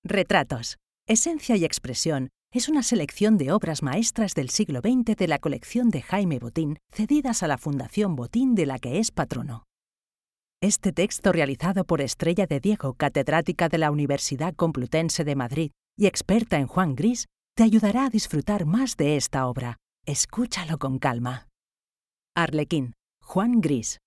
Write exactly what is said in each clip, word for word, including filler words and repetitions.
Retratos. Esencia y expresión es una selección de obras maestras del siglo veinte de la colección de Jaime Botín, cedidas a la Fundación Botín, de la que es patrono. Este texto, realizado por Estrella de Diego, catedrática de la Universidad Complutense de Madrid y experta en Juan Gris, te ayudará a disfrutar más de esta obra. Escúchalo con calma. Arlequín, Juan Gris.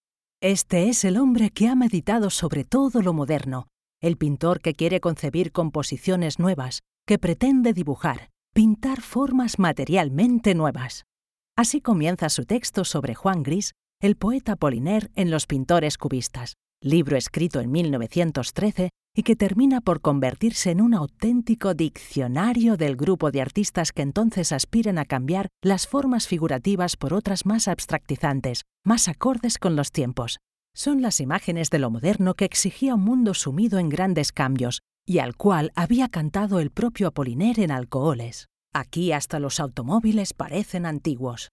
Este es el hombre que ha meditado sobre todo lo moderno, el pintor que quiere concebir composiciones nuevas, que pretende dibujar, pintar formas materialmente nuevas. Así comienza su texto sobre Juan Gris, el poeta Apollinaire en Los pintores cubistas, libro escrito en mil novecientos trece y que termina por convertirse en un auténtico diccionario del grupo de artistas que entonces aspiran a cambiar las formas figurativas por otras más abstractizantes, más acordes con los tiempos. Son las imágenes de lo moderno que exigía un mundo sumido en grandes cambios y al cual había cantado el propio Apollinaire en Alcoholes. Aquí hasta los automóviles parecen antiguos.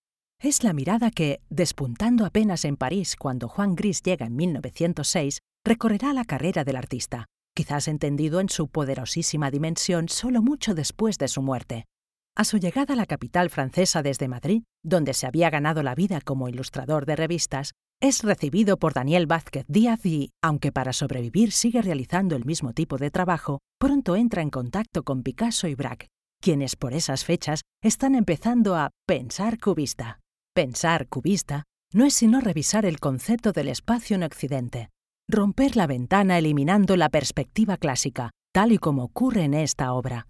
Es la mirada que, despuntando apenas en París cuando Juan Gris llega en mil novecientos seis, recorrerá la carrera del artista, quizás entendido en su poderosísima dimensión solo mucho después de su muerte. A su llegada a la capital francesa desde Madrid, donde se había ganado la vida como ilustrador de revistas, es recibido por Daniel Vázquez Díaz y, aunque para sobrevivir sigue realizando el mismo tipo de trabajo, pronto entra en contacto con Picasso y Braque, quienes por esas fechas están empezando a pensar cubista. Pensar cubista no es sino revisar el concepto del espacio en Occidente, romper la ventana eliminando la perspectiva clásica, tal y como ocurre en esta obra.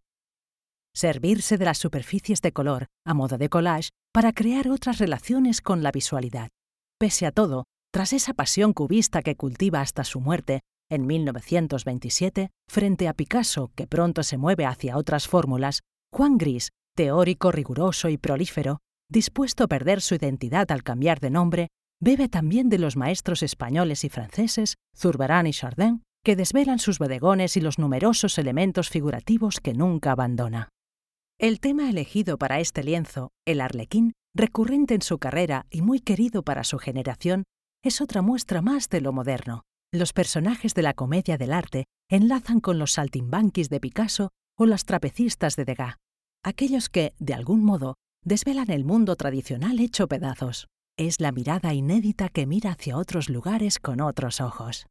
Servirse de las superficies de color, a modo de collage, para crear otras relaciones con la visualidad. Pese a todo, tras esa pasión cubista que cultiva hasta su muerte, en mil novecientos veintisiete, frente a Picasso, que pronto se mueve hacia otras fórmulas, Juan Gris, teórico riguroso y prolífero, dispuesto a perder su identidad al cambiar de nombre, bebe también de los maestros españoles y franceses, Zurbarán y Chardin, que desvelan sus bodegones y los numerosos elementos figurativos que nunca abandona. El tema elegido para este lienzo, el arlequín, recurrente en su carrera y muy querido para su generación, es otra muestra más de lo moderno. Los personajes de la comedia del arte enlazan con los saltimbanquis de Picasso o las trapecistas de Degas, aquellos que, de algún modo, desvelan el mundo tradicional hecho pedazos. Es la mirada inédita que mira hacia otros lugares con otros ojos.